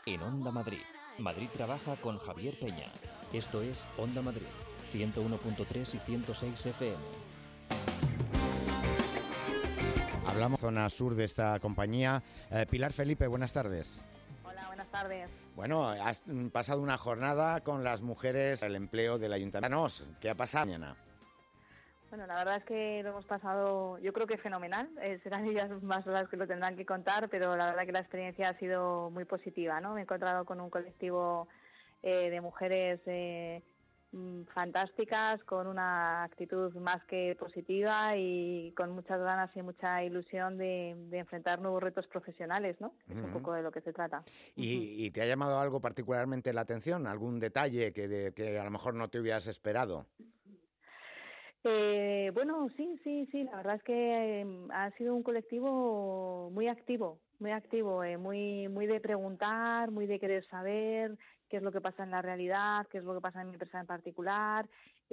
en Onda Madrid. Madrid trabaja con Javier Peña. Esto es Onda Madrid, 101.3 y 106 FM. Hablamos zona sur de esta compañía. Pilar Felipe, buenas tardes. Hola, buenas tardes. Bueno, has pasado una jornada con las mujeres, el empleo del ayuntamiento. ¿Qué ha pasado mañana? Bueno, la verdad es que lo hemos pasado, yo creo que fenomenal. Serán ellas más las que lo tendrán que contar, pero la verdad que la experiencia ha sido muy positiva, ¿no? Me he encontrado con un colectivo de mujeres fantásticas, con una actitud más que positiva y con muchas ganas y mucha ilusión de enfrentar nuevos retos profesionales, ¿no? Es un poco de lo que se trata. ¿Y te ha llamado algo particularmente la atención? ¿Algún detalle que a lo mejor no te hubieras esperado? Bueno, sí, la verdad es que ha sido un colectivo muy activo, muy de preguntar, muy de querer saber qué es lo que pasa en la realidad, qué es lo que pasa en mi empresa en particular,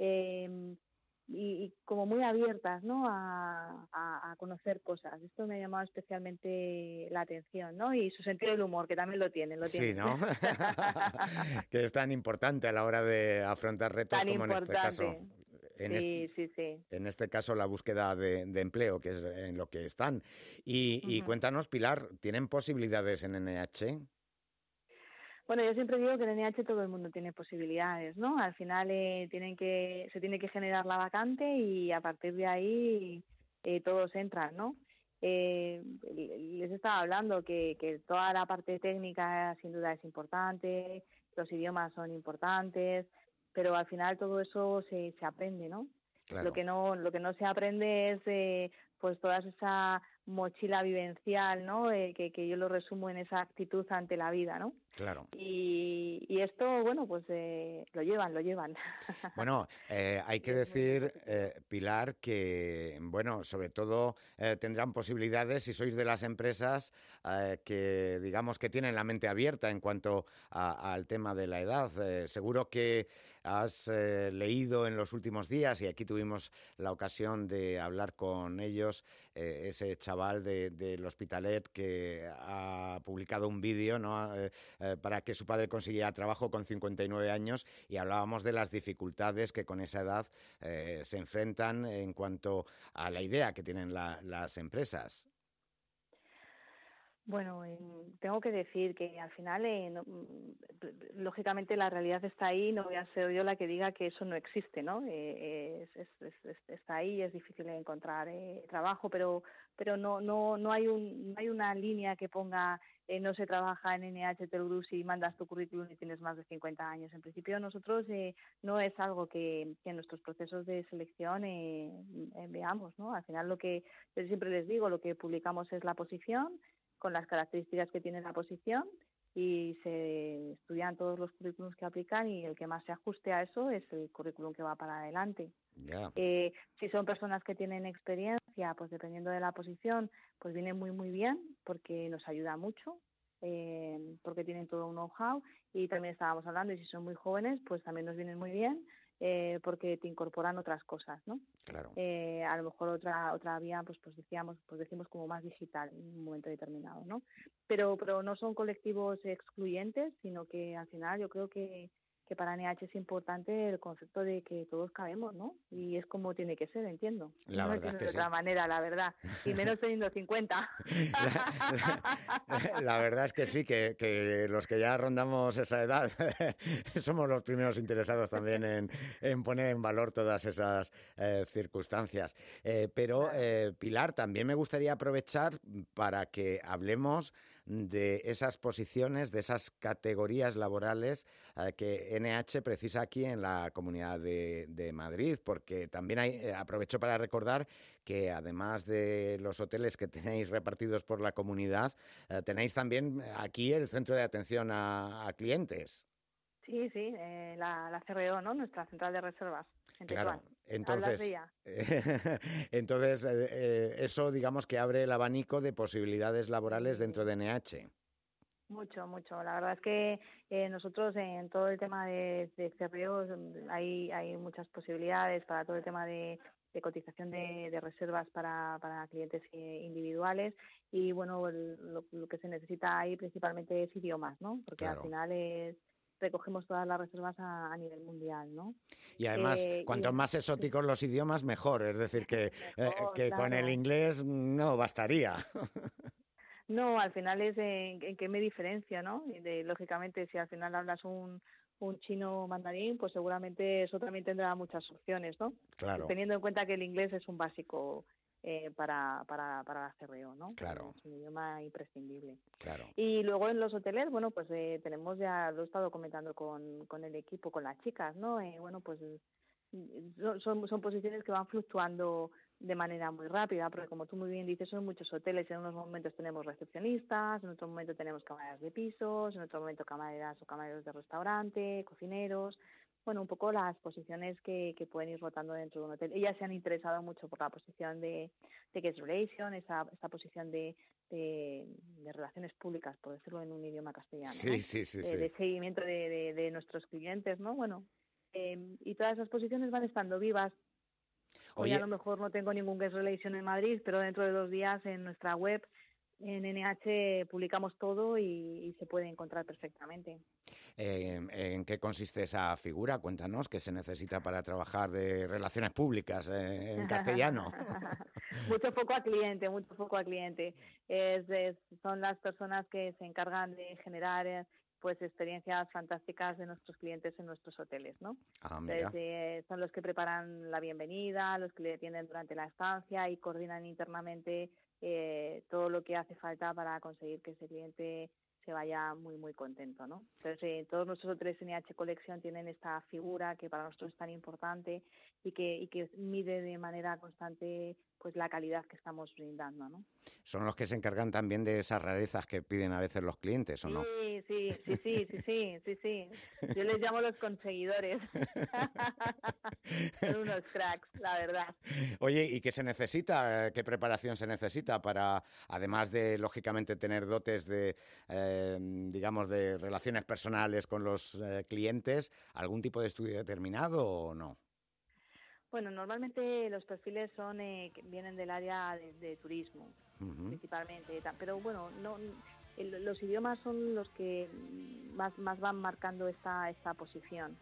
y como muy abiertas, ¿no? a conocer cosas. Esto me ha llamado especialmente la atención, ¿no? Y su sentido del humor, que también lo tienen. Sí, ¿no? Que es tan importante a la hora de afrontar retos tan como importante. en este caso. Sí. En este caso, la búsqueda de empleo, que es en lo que están. Y cuéntanos, Pilar, ¿tienen posibilidades en NH? Bueno, yo siempre digo que en NH todo el mundo tiene posibilidades, ¿no? Al final se tiene que generar la vacante y a partir de ahí todos entran, ¿no? Les estaba hablando que toda la parte técnica sin duda es importante, los idiomas son importantes, pero al final todo eso se aprende, ¿no? Claro. Lo que no se aprende es pues toda esa mochila vivencial, ¿no? Que yo lo resumo en esa actitud ante la vida, ¿no? Claro. Y esto, bueno, pues lo llevan. Bueno, hay que decir, Pilar, que, bueno, sobre todo tendrán posibilidades si sois de las empresas que, digamos, que tienen la mente abierta en cuanto al tema de la edad. Seguro que has leído en los últimos días, y aquí tuvimos la ocasión de hablar con ellos, ese chaval del Hospitalet que ha publicado un vídeo, ¿no? Para que su padre consiguiera trabajo con 59 años, y hablábamos de las dificultades que con esa edad se enfrentan en cuanto a la idea que tienen las empresas. Bueno, tengo que decir que al final, lógicamente, la realidad está ahí. No voy a ser yo la que diga que eso no existe, ¿no? Está ahí, es difícil encontrar trabajo, pero no hay una línea que ponga no se trabaja en NH Telgroup si mandas tu currículum y tienes más de 50 años. En principio, nosotros no es algo que en nuestros procesos de selección veamos, ¿no? Al final, lo que yo siempre les digo, lo que publicamos es la posición, con las características que tiene la posición, y se estudian todos los currículums que aplican y el que más se ajuste a eso es el currículum que va para adelante. Yeah. Si son personas que tienen experiencia, pues dependiendo de la posición, pues viene muy bien porque nos ayuda mucho, porque tienen todo un know-how, y también estábamos hablando, y si son muy jóvenes, pues también nos vienen muy bien porque te incorporan otras cosas, ¿no? Claro. A lo mejor otra vía, pues decimos como más digital en un momento determinado, ¿no? Pero no son colectivos excluyentes, sino que al final yo creo que para NH es importante el concepto de que todos cabemos, ¿no? Y es como tiene que ser, entiendo. La no verdad entiendo es que de sí. otra manera, la verdad. Y menos teniendo 50. La verdad es que sí, que los que ya rondamos esa edad somos los primeros interesados también en poner en valor todas esas circunstancias. Pero, claro. Pilar, también me gustaría aprovechar para que hablemos de esas posiciones, de esas categorías laborales que NH precisa aquí en la Comunidad de Madrid, porque también aprovecho para recordar que además de los hoteles que tenéis repartidos por la comunidad, tenéis también aquí el centro de atención a clientes. Sí, la CRO, ¿no? Nuestra central de reservas. En Claro, Tetuán. ¿Hablas de ella? Entonces eso, digamos, que abre el abanico de posibilidades laborales dentro de NH. Mucho. La verdad es que nosotros en todo el tema de CRO hay muchas posibilidades para todo el tema de cotización de reservas para clientes individuales y bueno, lo que se necesita ahí principalmente es idiomas, ¿no? Porque al Claro. final recogemos todas las reservas a nivel mundial, ¿no? Y además, Y cuantos más sí, exóticos los idiomas, mejor. Es decir, mejor, que con el claro. inglés no bastaría. No, al final es en qué me diferencia, ¿no? Lógicamente, si al final hablas un chino mandarín, pues seguramente eso también tendrá muchas opciones, ¿no? Claro, Teniendo en cuenta que el inglés es un básico para el acerreo, ¿no? claro, Es un idioma imprescindible. claro. Y luego en los hoteles, bueno, pues tenemos ya, lo he estado comentando con el equipo, con las chicas, ¿no? Bueno, pues son posiciones que van fluctuando de manera muy rápida, porque como tú muy bien dices, son muchos hoteles. En unos momentos tenemos recepcionistas, en otro momento tenemos camareras de pisos, en otro momento camareras o camareros de restaurante, cocineros. Bueno, un poco las posiciones que pueden ir rotando dentro de un hotel. Ellas se han interesado mucho por la posición de guest relation, esta posición de relaciones públicas, por decirlo en un idioma castellano, Sí, ¿no? sí, sí, sí. De seguimiento de nuestros clientes, ¿no? Bueno, y todas esas posiciones van estando vivas. Hoy a Oye, lo mejor no tengo ningún guest relation en Madrid, pero dentro de 2 días en nuestra web, en NH, publicamos todo y se puede encontrar perfectamente. ¿en qué consiste esa figura? Cuéntanos, ¿qué se necesita para trabajar de relaciones públicas en castellano? Mucho foco a cliente, mucho foco a cliente. Son las personas que se encargan de generar pues experiencias fantásticas de nuestros clientes en nuestros hoteles, ¿no? Ah, Entonces, mira. son los que preparan la bienvenida, los que le atienden durante la estancia y coordinan internamente todo lo que hace falta para conseguir que ese cliente se vaya muy, muy contento, ¿no? Entonces, todos nuestros hoteles NH Collection tienen esta figura que para nosotros es tan importante y que mide de manera constante pues la calidad que estamos brindando, ¿no? Son los que se encargan también de esas rarezas que piden a veces los clientes, ¿o Sí, no? sí, sí, sí, sí, sí, sí, sí. Yo les llamo los conseguidores. Son unos cracks, la verdad. Oye, ¿y qué se necesita? ¿Qué preparación se necesita para, además de, lógicamente, tener dotes de, digamos, de relaciones personales con los clientes, algún tipo de estudio determinado o no? Bueno, normalmente los perfiles que vienen del área de turismo, Ujú. principalmente, pero bueno, no, los idiomas son los que más van marcando esta posición.